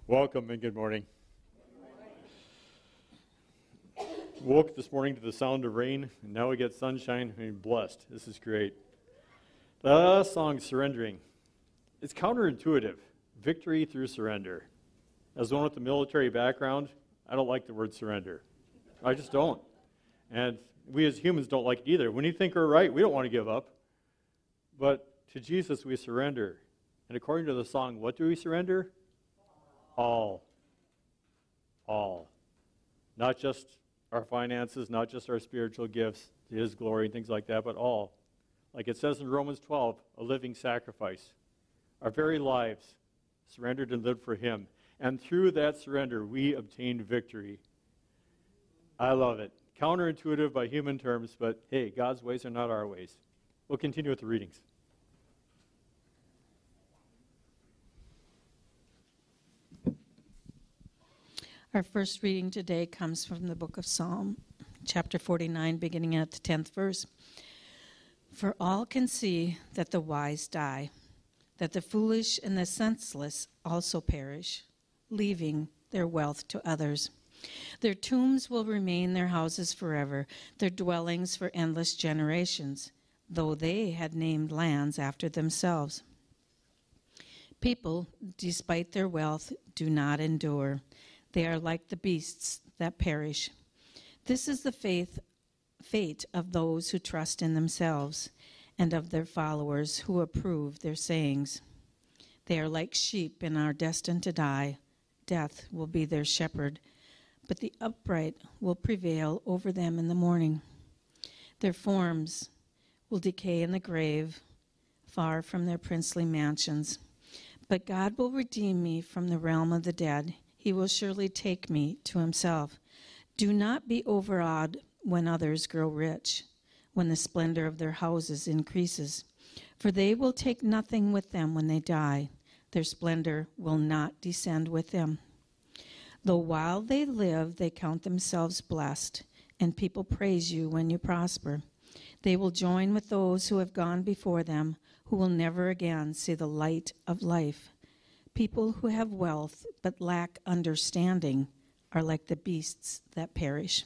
Welcome and good morning. Woke this morning to the sound of rain, and now we get sunshine. I mean, blessed. This is great. The last song, Surrendering. It's counterintuitive. Victory through surrender. As one with a military background, I don't like the word surrender. I just don't. And we as humans don't like it either. When you think we're right, we don't want to give up. But to Jesus, we surrender. And according to the song, what do we surrender? All. All. Not just our finances, not just our spiritual gifts, to His glory and things like that, but all. Like it says in Romans 12, a living sacrifice. Our very lives surrendered and lived for Him. And through that surrender, we obtained victory. I love it. Counterintuitive by human terms, but hey, God's ways are not our ways. We'll continue with the readings. Our first reading today comes from the book of Psalm, chapter 49, beginning at the 10th verse. For all can see that the wise die, that the foolish and the senseless also perish, leaving their wealth to others. Their tombs will remain their houses forever, their dwellings for endless generations, though they had named lands after themselves. People, despite their wealth, do not endure. They are like the beasts that perish. This is the fate of those who trust in themselves and of their followers who approve their sayings. They are like sheep and are destined to die. Death will be their shepherd, but the upright will prevail over them in the morning. Their forms will decay in the grave, far from their princely mansions. But God will redeem me from the realm of the dead. He will surely take me to Himself. Do not be overawed when others grow rich, when the splendor of their houses increases. For they will take nothing with them when they die. Their splendor will not descend with them. Though while they live, they count themselves blessed, and people praise you when you prosper. They will join with those who have gone before them, who will never again see the light of life. People who have wealth but lack understanding are like the beasts that perish.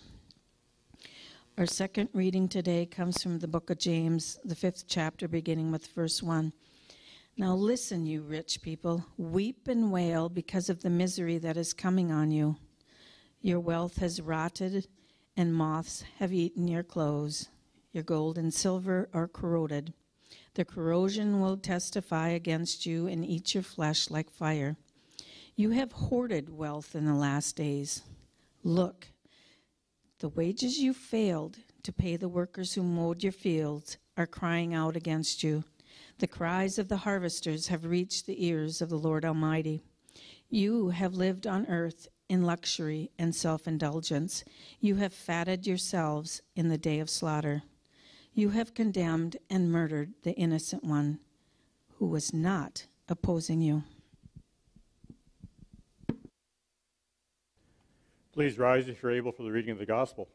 Our second reading today comes from the book of James, the 5th chapter, beginning with verse 1. Now listen, you rich people, weep and wail because of the misery that is coming on you. Your wealth has rotted, and moths have eaten your clothes. Your gold and silver are corroded. The corrosion will testify against you and eat your flesh like fire. You have hoarded wealth in the last days. Look, the wages you failed to pay the workers who mowed your fields are crying out against you. The cries of the harvesters have reached the ears of the Lord Almighty. You have lived on earth in luxury and self-indulgence. You have fatted yourselves in the day of slaughter. You have condemned and murdered the innocent one who was not opposing you. Please rise if you're able for the reading of the gospel.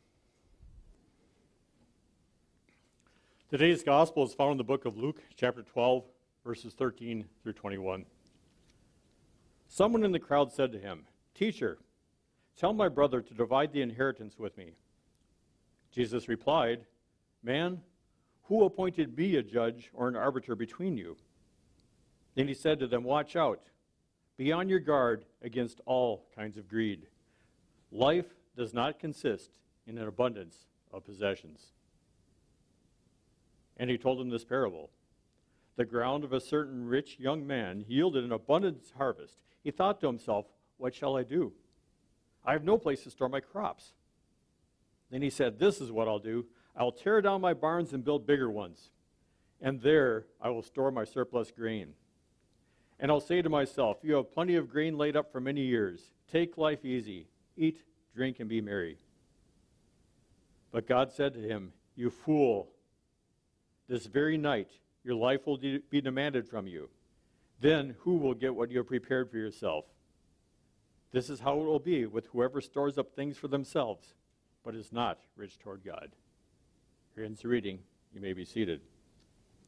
Today's gospel is found in the book of Luke, chapter 12, verses 13 through 21. Someone in the crowd said to him, "Teacher, tell my brother to divide the inheritance with me." Jesus replied, "Man, who appointed me a judge or an arbiter between you?" Then he said to them, "Watch out. Be on your guard against all kinds of greed. Life does not consist in an abundance of possessions." And he told them this parable. The ground of a certain rich young man yielded an abundant harvest. He thought to himself, "What shall I do? I have no place to store my crops." Then he said, "This is what I'll do. I'll tear down my barns and build bigger ones, and there I will store my surplus grain. And I'll say to myself, you have plenty of grain laid up for many years. Take life easy. Eat, drink, and be merry." But God said to him, "You fool, this very night your life will be demanded from you. Then who will get what you have prepared for yourself? This is how it will be with whoever stores up things for themselves, but is not rich toward God." Here ends the reading. You may be seated.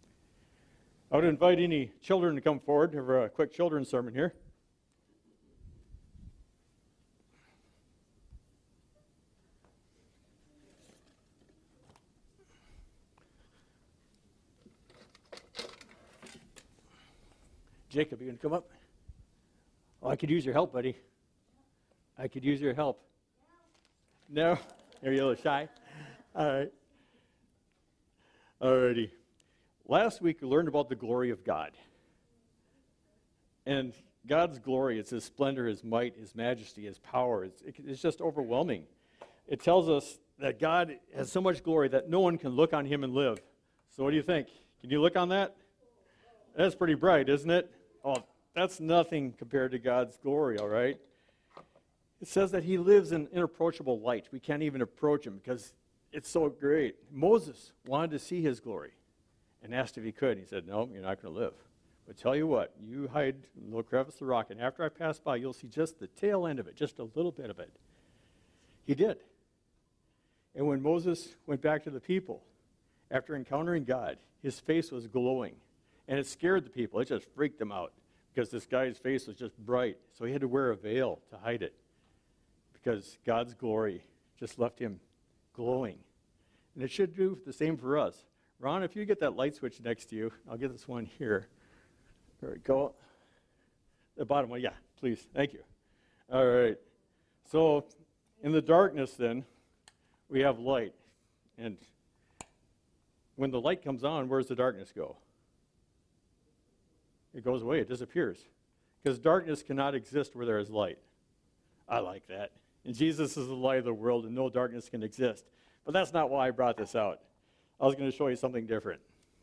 I would invite any children to come forward for a quick children's sermon here. Jacob, you going to come up? Oh, I could use your help, buddy. I could use your help. No? Are you a little shy? All right. All righty. Last week we learned about the glory of God. And God's glory, it's His splendor, His might, His majesty, His power. It's just overwhelming. It tells us that God has so much glory that no one can look on Him and live. So what do you think? Can you look on that? That's pretty bright, isn't it? Oh, that's nothing compared to God's glory, all right? It says that He lives in inapproachable light. We can't even approach Him because it's so great. Moses wanted to see His glory and asked if he could. He said, no, you're not going to live. But tell you what, you hide in a little crevice of the rock, and after I pass by, you'll see just the tail end of it, just a little bit of it. He did. And when Moses went back to the people, after encountering God, his face was glowing. And it scared the people. It just freaked them out because this guy's face was just bright. So he had to wear a veil to hide it because God's glory just left him glowing. And it should do the same for us. Ron, if you get that light switch next to you, I'll get this one here. There we go. The bottom one, yeah, please. Thank you. All right. So in the darkness then, we have light. And when the light comes on, where does the darkness go? It goes away. It disappears. Because darkness cannot exist where there is light. I like that. And Jesus is the light of the world, and no darkness can exist. But that's not why I brought this out. I was going to show you something different.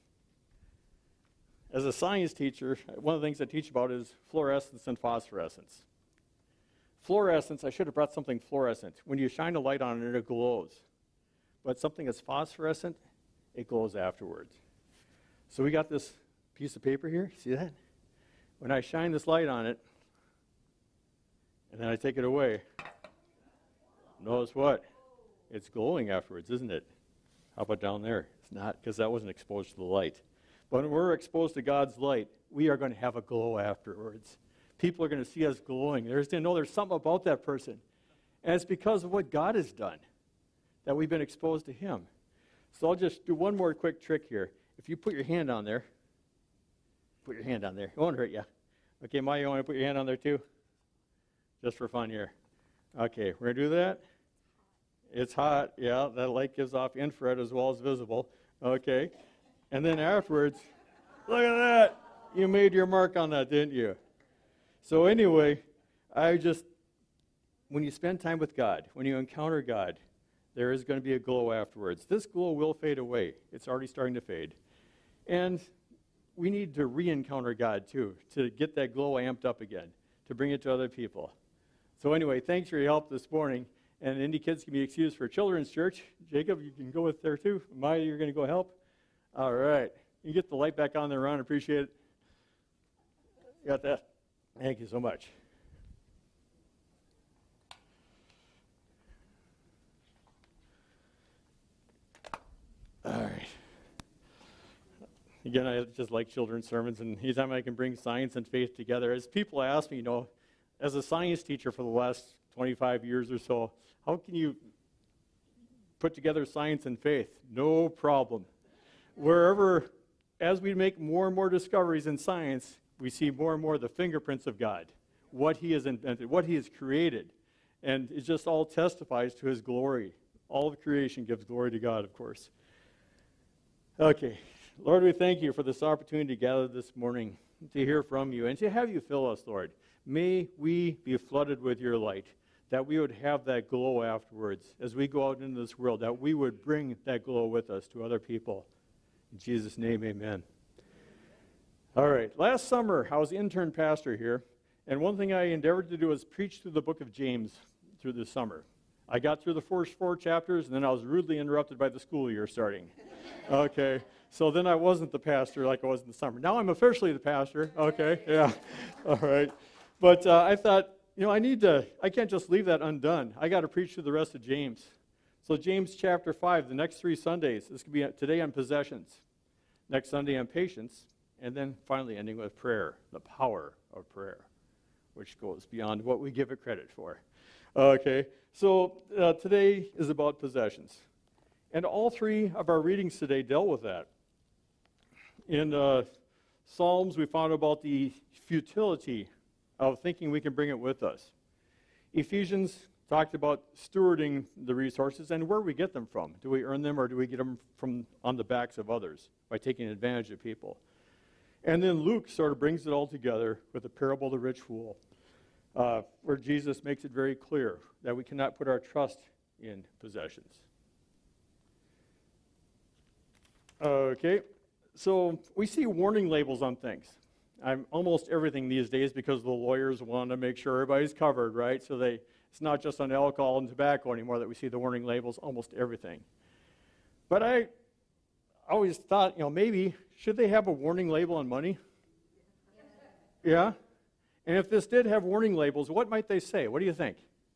As a science teacher, one of the things I teach about is fluorescence and phosphorescence. Fluorescence, I should have brought something fluorescent. When you shine a light on it, it glows. But something that's phosphorescent, it glows afterwards. So we got this piece of paper here. See that? When I shine this light on it, and then I take it away, notice what? It's glowing afterwards, isn't it? How about down there? It's not, because that wasn't exposed to the light. But when we're exposed to God's light, we are going to have a glow afterwards. People are going to see us glowing. They're going to know there's something about that person. And it's because of what God has done that we've been exposed to Him. So I'll just do one more quick trick here. If you put your hand on there, put your hand on there. It won't hurt you. Okay, Maya, you want to put your hand on there too? Just for fun here. Okay, we're going to do that. It's hot. Yeah, that light gives off infrared as well as visible. Okay. And then afterwards, look at that. You made your mark on that, didn't you? So anyway, when you spend time with God, when you encounter God, there is going to be a glow afterwards. This glow will fade away. It's already starting to fade. And we need to re-encounter God too, to get that glow amped up again, to bring it to other people. So anyway, thanks for your help this morning. And any kids can be excused for children's church. Jacob, you can go with there too. Maya, you're going to go help? All right. You get the light back on there, Ron. Appreciate it. Got that? Thank you so much. All right. Again, I just like children's sermons, and anytime I can bring science and faith together. As people ask me, as a science teacher for the last 25 years or so, how can you put together science and faith? No problem. Wherever, as we make more and more discoveries in science, we see more and more the fingerprints of God, what He has invented, what He has created. And it just all testifies to His glory. All of creation gives glory to God, of course. Okay. Lord, we thank You for this opportunity to gather this morning to hear from You and to have You fill us, Lord. May we be flooded with Your light, that we would have that glow afterwards as we go out into this world, that we would bring that glow with us to other people. In Jesus' name, amen. All right. Last summer, I was intern pastor here, and one thing I endeavored to do was preach through the book of James through the summer. I got through the first 4 chapters, and then I was rudely interrupted by the school year starting. Okay. So then I wasn't the pastor like I was in the summer. Now I'm officially the pastor. Okay. Yeah. All right. But I thought, I can't just leave that undone. I got to preach through the rest of James. So James chapter 5, the next 3 Sundays, this could be today on possessions, next Sunday on patience, and then finally ending with prayer, the power of prayer, which goes beyond what we give it credit for. Okay, so today is about possessions. And all 3 of our readings today dealt with that. In Psalms, we found about the futility of thinking we can bring it with us. Ephesians talked about stewarding the resources and where we get them from. Do we earn them or do we get them from on the backs of others by taking advantage of people? And then Luke sort of brings it all together with the parable of the rich fool, where Jesus makes it very clear that we cannot put our trust in possessions. Okay, so we see warning labels on things. Almost everything these days, because the lawyers want to make sure everybody's covered, right? So it's not just on alcohol and tobacco anymore that we see the warning labels, almost everything. But I always thought, maybe, should they have a warning label on money? Yeah? And if this did have warning labels, what might they say? What do you think?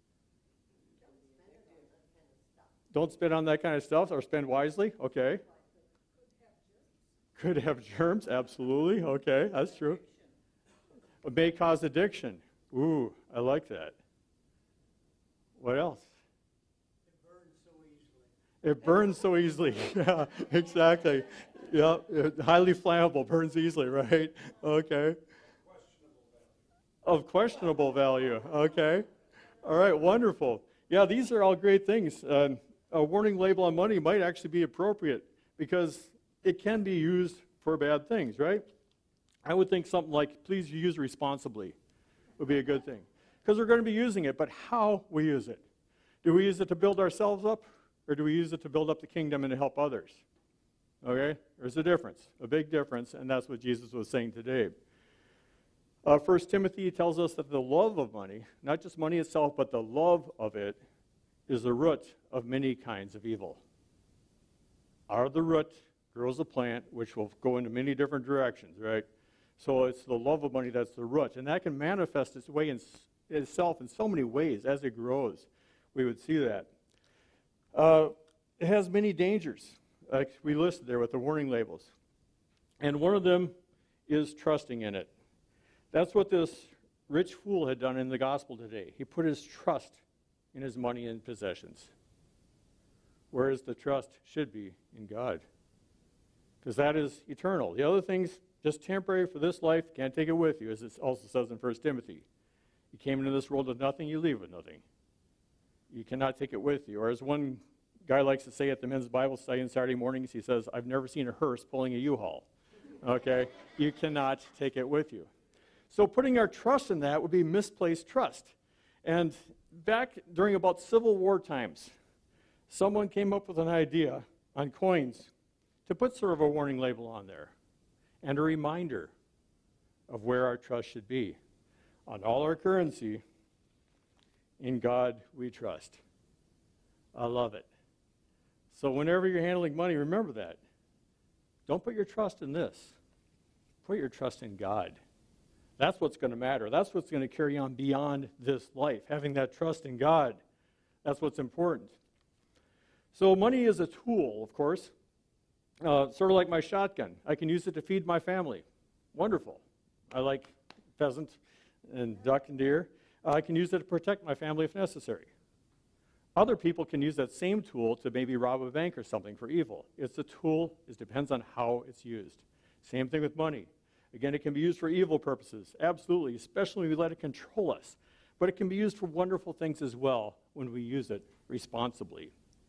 Don't spend on that kind of stuff, or spend wisely? Okay. Could have germs, absolutely. Okay, that's true. It may cause addiction. Ooh, I like that. What else? It burns so easily. Yeah, exactly. Yeah, highly flammable, burns easily, right? Okay. Of questionable value. Okay. All right, wonderful. Yeah, these are all great things. A warning label on money might actually be appropriate because it can be used for bad things, right? I would think something like, please use responsibly would be a good thing. Because we're going to be using it, but how we use it. Do we use it to build ourselves up, or do we use it to build up the kingdom and to help others? Okay? There's a difference, a big difference, and that's what Jesus was saying today. 1 Timothy tells us that the love of money, not just money itself, but the love of it, is the root of many kinds of evil. Out of the root grows a plant which will go into many different directions, right? So it's the love of money that's the root. And that can manifest itself in so many ways as it grows. We would see that. It has many dangers, like we listed there with the warning labels. And one of them is trusting in it. That's what this rich fool had done in the gospel today. He put his trust in his money and possessions, whereas the trust should be in God, because that is eternal. The other things, just temporary for this life, can't take it with you, as it also says in 1 Timothy. You came into this world with nothing, you leave with nothing. You cannot take it with you. Or as one guy likes to say at the men's Bible study on Saturday mornings, he says, I've never seen a hearse pulling a U-Haul. Okay? You cannot take it with you. So putting our trust in that would be misplaced trust. And back during about Civil War times, someone came up with an idea on coins to put sort of a warning label on there and a reminder of where our trust should be. On all our currency, in God we trust. I love it. So whenever you're handling money, remember that. Don't put your trust in this. Put your trust in God. That's what's going to matter. That's what's going to carry on beyond this life, having that trust in God. That's what's important. So money is a tool, of course, sort of like my shotgun. I can use it to feed my family. Wonderful. I like pheasant and duck and deer. I can use it to protect my family if necessary. Other people can use that same tool to maybe rob a bank or something for evil. It's a tool. It depends on how it's used. Same thing with money. Again, it can be used for evil purposes, absolutely, especially when we let it control us. But it can be used for wonderful things as well when we use it responsibly.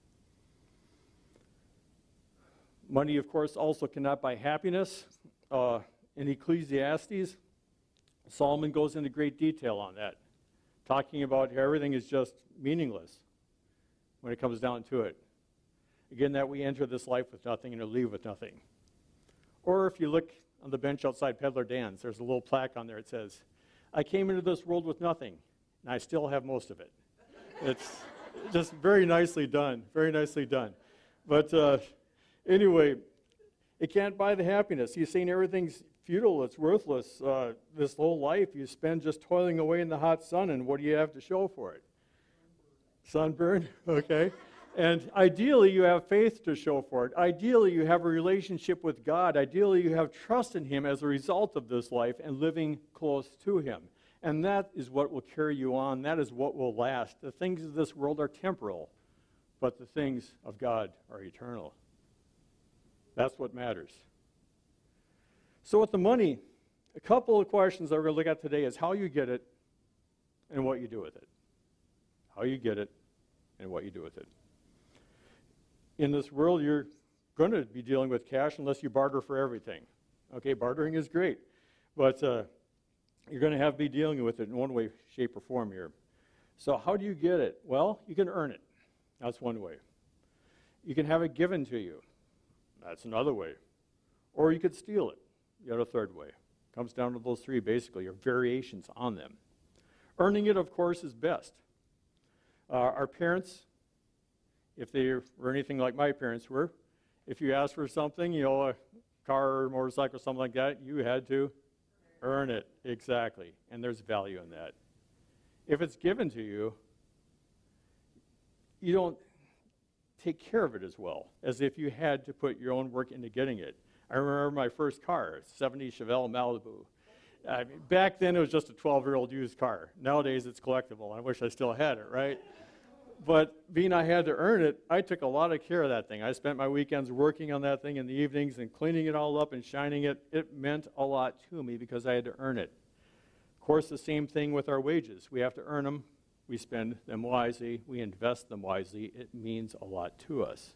Money, of course, also cannot buy happiness. In Ecclesiastes, Solomon goes into great detail on that, talking about how everything is just meaningless when it comes down to it. Again, that we enter this life with nothing and leave with nothing. Or if you look on the bench outside Peddler Dan's, there's a little plaque on there. It says, I came into this world with nothing, and I still have most of it. It's just very nicely done, very nicely done. But anyway, it can't buy the happiness. He's saying everything's futile, it's worthless. This whole life you spend just toiling away in the hot sun, and what do you have to show for it? Sunburn, okay. And ideally, you have faith to show for it. Ideally, you have a relationship with God. Ideally, you have trust in Him as a result of this life and living close to Him. And that is what will carry you on. That is what will last. The things of this world are temporal, but the things of God are eternal. That's what matters. So with the money, a couple of questions that we're going to look at today is how you get it and what you do with it. How you get it and what you do with it. In this world, you're going to be dealing with cash unless you barter for everything. Okay, bartering is great, but you're going to have to be dealing with it in one way, shape, or form here. So how do you get it? Well, you can earn it. That's one way. You can have it given to you. That's another way. Or you could steal it. You got a third way. Comes down to those three, basically, or variations on them. Earning it, of course, is best. Our parents, if they were anything like my parents were, if you asked for something, a car or motorcycle or something like that, you had to earn it. Exactly. And there's value in that. If it's given to you, you don't take care of it as well as if you had to put your own work into getting it. I remember my first car, a 70 Chevelle Malibu. Back then, it was just a 12-year-old used car. Nowadays, it's collectible. I wish I still had it, right? But being I had to earn it, I took a lot of care of that thing. I spent my weekends working on that thing in the evenings and cleaning it all up and shining it. It meant a lot to me because I had to earn it. Of course, the same thing with our wages. We have to earn them. We spend them wisely. We invest them wisely. It means a lot to us.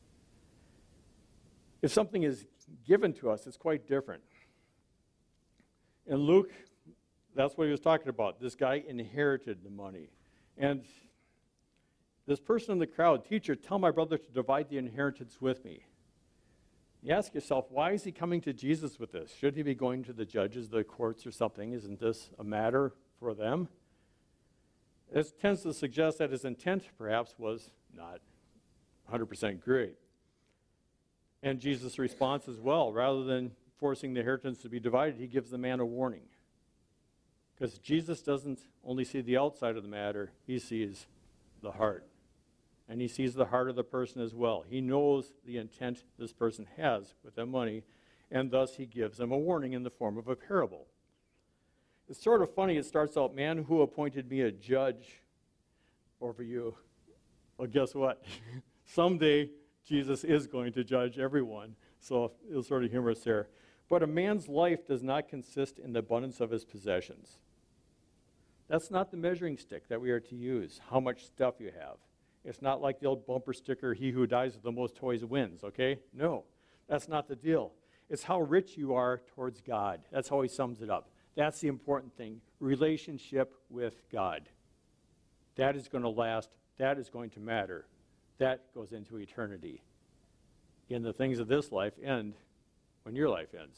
If something is given to us, it's quite different. In Luke, that's what he was talking about. This guy inherited the money. And this person in the crowd, teacher, tell my brother to divide the inheritance with me. You ask yourself, why is he coming to Jesus with this? Should he be going to the judges, the courts, or something? Isn't this a matter for them? It tends to suggest that his intent, perhaps, was not 100% great. And Jesus' response as well, rather than forcing the inheritance to be divided, he gives the man a warning. Because Jesus doesn't only see the outside of the matter, he sees the heart. And he sees the heart of the person as well. He knows the intent this person has with their money, and thus he gives them a warning in the form of a parable. It's sort of funny. It starts out, man who appointed me a judge over you. Well, guess what? Someday, Jesus is going to judge everyone. So it was sort of humorous there. But a man's life does not consist in the abundance of his possessions. That's not the measuring stick that we are to use, how much stuff you have. It's not like the old bumper sticker, he who dies with the most toys wins, okay? No, that's not the deal. It's how rich you are towards God. That's how he sums it up. That's the important thing, relationship with God. That is going to last. That is going to matter. That goes into eternity. Again, the things of this life end when your life ends.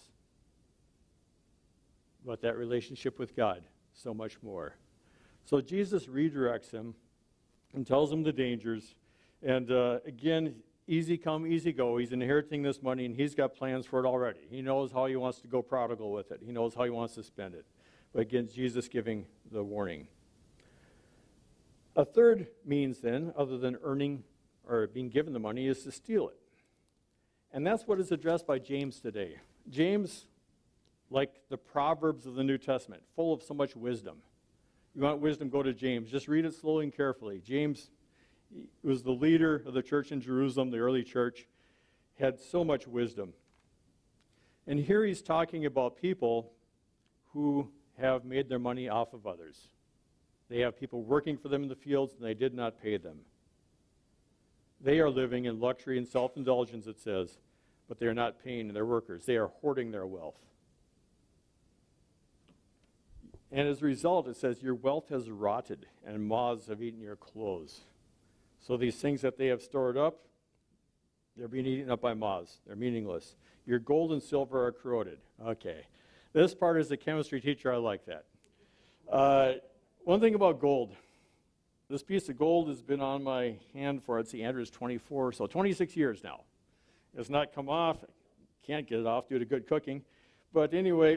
But that relationship with God, so much more. So Jesus redirects him and tells him the dangers. And again, easy come, easy go. He's inheriting this money, and he's got plans for it already. He knows how he wants to go prodigal with it. He knows how he wants to spend it. But again, Jesus giving the warning. A third means then, other than earning or being given the money, is to steal it. And that's what is addressed by James today. James, like the Proverbs of the New Testament, full of so much wisdom. You want wisdom, go to James. Just read it slowly and carefully. James was the leader of the church in Jerusalem, the early church, had so much wisdom. And here he's talking about people who have made their money off of others. They have people working for them in the fields, and they did not pay them. They are living in luxury and self-indulgence, it says, but they are not paying their workers. They are hoarding their wealth. And as a result, it says, your wealth has rotted, and moths have eaten your clothes. So these things that they have stored up, they're being eaten up by moths. They're meaningless. Your gold and silver are corroded. Okay. This part, as a chemistry teacher, I like that. One thing about gold. This piece of gold has been on my hand for, let's see, Andrew's 24, so 26 years now. It's not come off. Can't get it off due to good cooking. But anyway,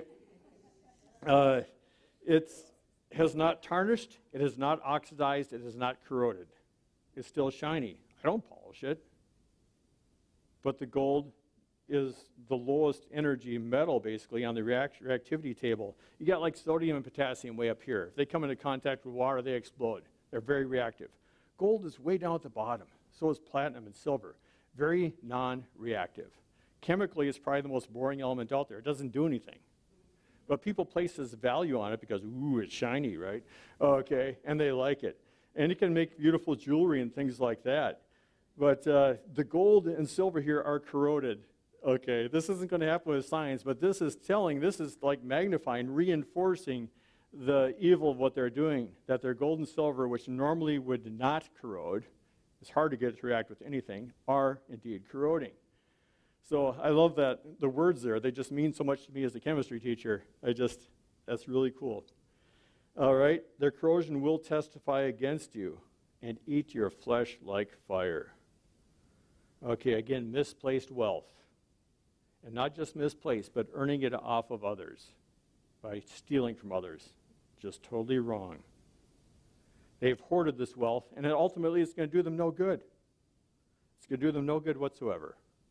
it has not tarnished. It has not oxidized. It has not corroded. It's still shiny. I don't polish it. But the gold is the lowest energy metal, basically, on the reactivity table. You got like sodium and potassium way up here. If they come into contact with water, they explode. They're very reactive. Gold is way down at the bottom. So is platinum and silver. Very non-reactive. Chemically, it's probably the most boring element out there. It doesn't do anything. But people place this value on it because, ooh, it's shiny, right? Okay, and they like it. And it can make beautiful jewelry and things like that. But the gold and silver here are corroded. Okay, this isn't going to happen with science, but this is like magnifying, reinforcing the evil of what they're doing, that their gold and silver, which normally would not corrode, it's hard to get it to react with anything, are indeed corroding. So I love that the words there, they just mean so much to me as a chemistry teacher. That's really cool. All right, their corrosion will testify against you and eat your flesh like fire. Okay, again, misplaced wealth. And not just misplaced, but earning it off of others by stealing from others. Just totally wrong. They've hoarded this wealth, and ultimately it's going to do them no good. It's going to do them no good whatsoever.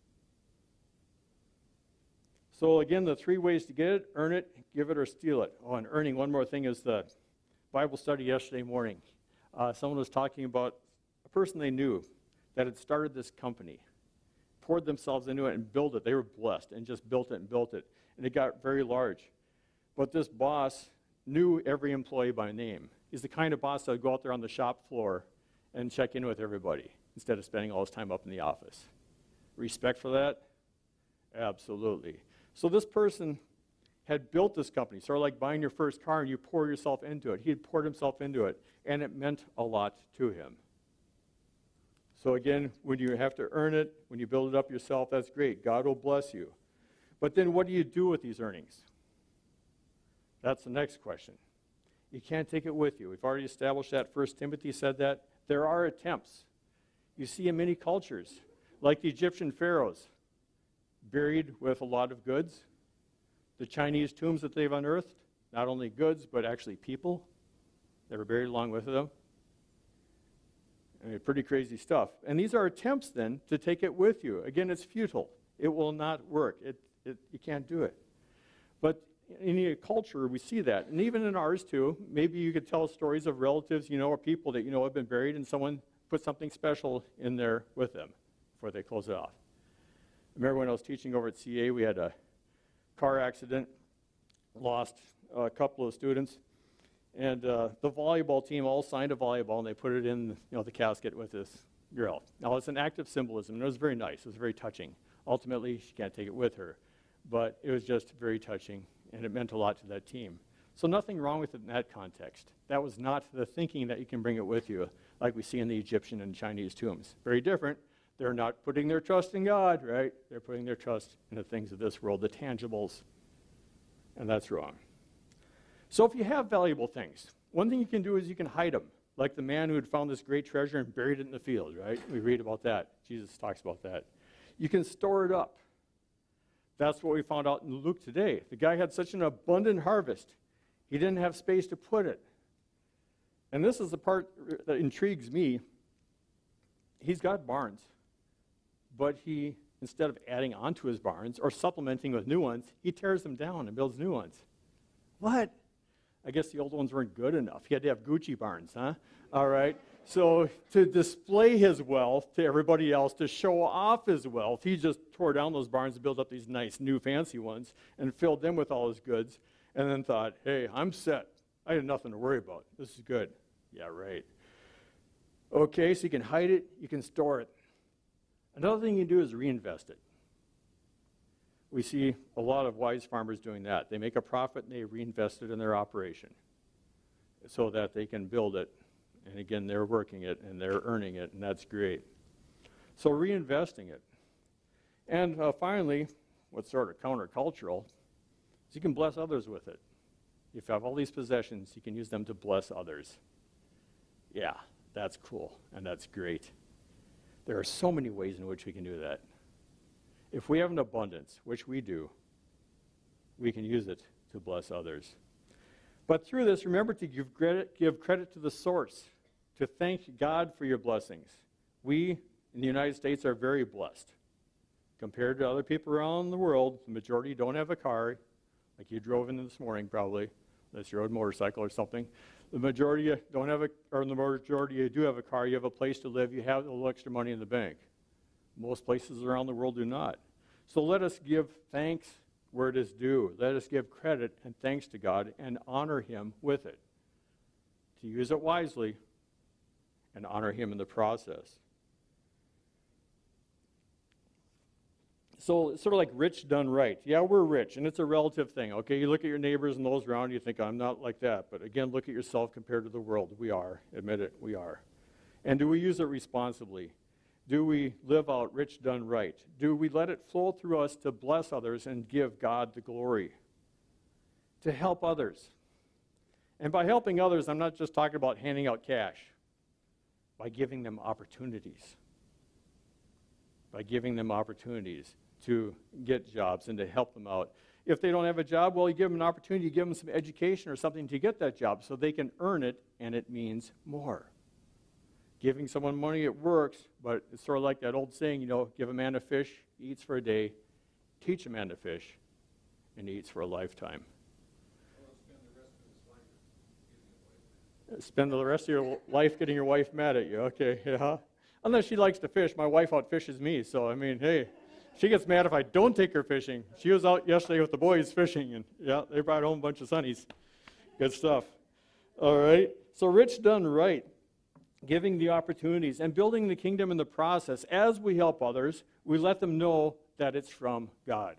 So again, the three ways to get it: earn it, give it, or steal it. Oh, and earning, one more thing is the Bible study yesterday morning. Someone was talking about a person they knew that had started this company, poured themselves into it and built it. They were blessed and just built it and built it. And it got very large. But this boss knew every employee by name. He's the kind of boss that would go out there on the shop floor and check in with everybody instead of spending all his time up in the office. Respect for that? Absolutely. So this person had built this company, sort of like buying your first car and you pour yourself into it. He had poured himself into it, and it meant a lot to him. So again, when you have to earn it, when you build it up yourself, that's great. God will bless you. But then what do you do with these earnings? That's the next question. You can't take it with you. We've already established that. 1 Timothy said that. There are attempts. You see in many cultures, like the Egyptian pharaohs, buried with a lot of goods. The Chinese tombs that they've unearthed, not only goods, but actually people that were buried along with them. I mean, pretty crazy stuff. And these are attempts, then, to take it with you. Again, it's futile. It will not work. You can't do it. But in a culture, we see that. And even in ours, too, maybe you could tell stories of relatives, or people that have been buried, and someone put something special in there with them before they close it off. I remember when I was teaching over at CA, we had a car accident, lost a couple of students, and the volleyball team all signed a volleyball, and they put it in the casket with this girl. Now, it's an act of symbolism, and it was very nice. It was very touching. Ultimately, she can't take it with her, but it was just very touching, and it meant a lot to that team. So nothing wrong with it in that context. That was not the thinking that you can bring it with you, like we see in the Egyptian and Chinese tombs. Very different. They're not putting their trust in God, right? They're putting their trust in the things of this world, the tangibles, and that's wrong. So if you have valuable things, one thing you can do is you can hide them, like the man who had found this great treasure and buried it in the field, right? We read about that. Jesus talks about that. You can store it up. That's what we found out in Luke today. The guy had such an abundant harvest, he didn't have space to put it. And this is the part that intrigues me. He's got barns, but he, instead of adding on to his barns or supplementing with new ones, he tears them down and builds new ones. What? I guess the old ones weren't good enough. He had to have Gucci barns, huh? All right. So to display his wealth to everybody else, to show off his wealth, he just tore down those barns and built up these nice new fancy ones and filled them with all his goods and then thought, hey, I'm set. I have nothing to worry about. This is good. Yeah, right. Okay, so you can hide it, you can store it. Another thing you do is reinvest it. We see a lot of wise farmers doing that. They make a profit and they reinvest it in their operation so that they can build it. And again, they're working it and they're earning it, and that's great. So reinvesting it. And finally, what's sort of countercultural is you can bless others with it. If you have all these possessions, you can use them to bless others. Yeah, that's cool and that's great. There are so many ways in which we can do that. If we have an abundance, which we do, we can use it to bless others. But through this, remember to give credit to the source, to thank God for your blessings. We in the United States are very blessed. Compared to other people around the world, the majority don't have a car, like you drove in this morning probably, unless you rode a motorcycle or something. The majority don't have or the majority do have a car, you have a place to live, you have a little extra money in the bank. Most places around the world do not. So let us give thanks where it is due. Let us give credit and thanks to God and honor him with it. To use it wisely and honor him in the process. So it's sort of like rich done right. Yeah, we're rich, and it's a relative thing. Okay, you look at your neighbors and those around you, think, I'm not like that. But again, look at yourself compared to the world. We are. Admit it, we are. And do we use it responsibly? Do we live out rich done right? Do we let it flow through us to bless others and give God the glory? To help others. And by helping others, I'm not just talking about handing out cash. By giving them opportunities. By giving them opportunities to get jobs and to help them out. If they don't have a job, well, you give them an opportunity, you give them some education or something to get that job so they can earn it, and it means more. Giving someone money, it works, but it's sort of like that old saying, give a man a fish, he eats for a day. Teach a man to fish, and he eats for a lifetime. Spend the rest of your life getting your wife mad at you. Okay, yeah. Unless she likes to fish. My wife outfishes me, so hey, she gets mad if I don't take her fishing. She was out yesterday with the boys fishing, and they brought home a bunch of sunnies. Good stuff. All right, so rich done right. Giving the opportunities and building the kingdom in the process. As we help others, we let them know that it's from God.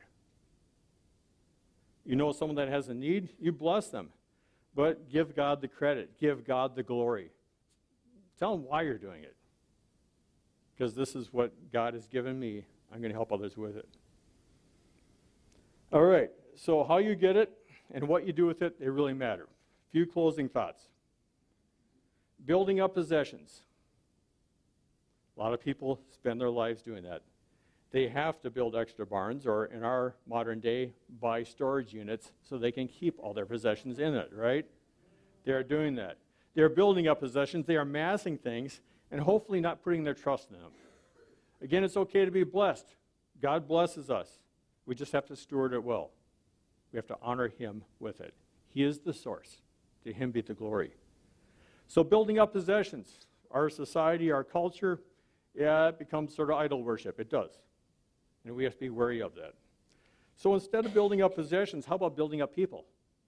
You know someone that has a need, you bless them. But give God the credit. Give God the glory. Tell them why you're doing it. Because this is what God has given me. I'm going to help others with it. All right, so how you get it and what you do with it, they really matter. A few closing thoughts. Building up possessions. A lot of people spend their lives doing that. They have to build extra barns, or in our modern day, buy storage units so they can keep all their possessions in it, right? They are doing that. They're building up possessions. They are amassing things and hopefully not putting their trust in them. Again, it's okay to be blessed. God blesses us. We just have to steward it well. We have to honor him with it. He is the source. To him be the glory. So building up possessions. Our society, our culture, it becomes sort of idol worship. It does. And we have to be wary of that. So instead of building up possessions, how about building up people?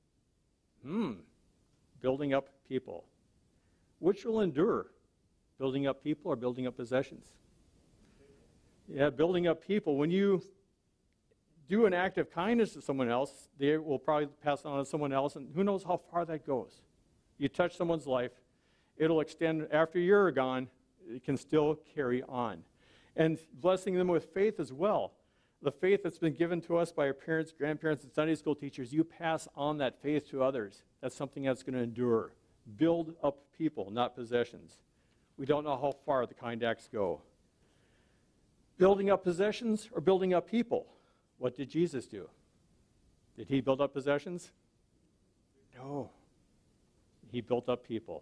Building up people. Which will endure? Building up people or building up possessions? Yeah, building up people. When you do an act of kindness to someone else, they will probably pass it on to someone else, and who knows how far that goes. You touch someone's life, it'll extend after you're gone, it can still carry on. And blessing them with faith as well. The faith that's been given to us by our parents, grandparents, and Sunday school teachers, you pass on that faith to others. That's something that's going to endure. Build up people, not possessions. We don't know how far the kind acts go. Building up possessions or building up people? What did Jesus do? Did he build up possessions? No. He built up people.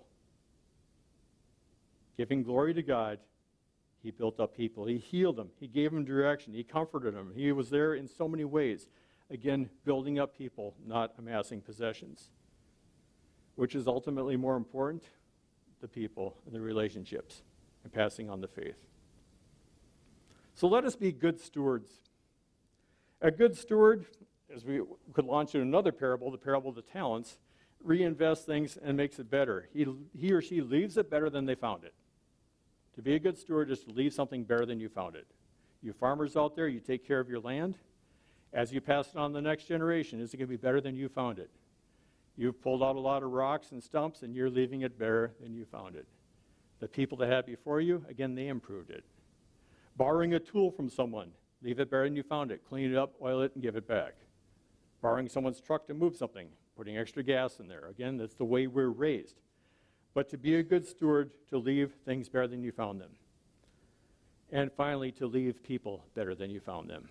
Giving glory to God, he built up people. He healed them. He gave them direction. He comforted them. He was there in so many ways. Again, building up people, not amassing possessions. Which is ultimately more important? The people and the relationships and passing on the faith. So let us be good stewards. A good steward, as we could launch in another parable, the parable of the talents, reinvests things and makes it better. He or she leaves it better than they found it. To be a good steward is to leave something better than you found it. You farmers out there, you take care of your land. As you pass it on to the next generation, is it going to be better than you found it? You've pulled out a lot of rocks and stumps, and you're leaving it better than you found it. The people that had before you, again, they improved it. Borrowing a tool from someone, leave it better than you found it. Clean it up, oil it, and give it back. Borrowing someone's truck to move something, putting extra gas in there. Again, that's the way we're raised. But to be a good steward, to leave things better than you found them. And finally, to leave people better than you found them.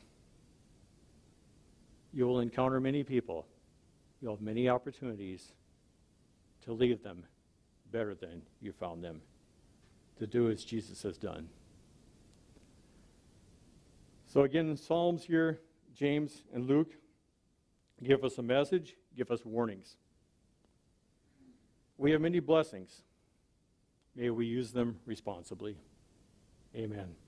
You will encounter many people. You'll have many opportunities to leave them better than you found them. To do as Jesus has done. So again, Psalms here, James and Luke, give us a message, give us warnings. We have many blessings. May we use them responsibly. Amen.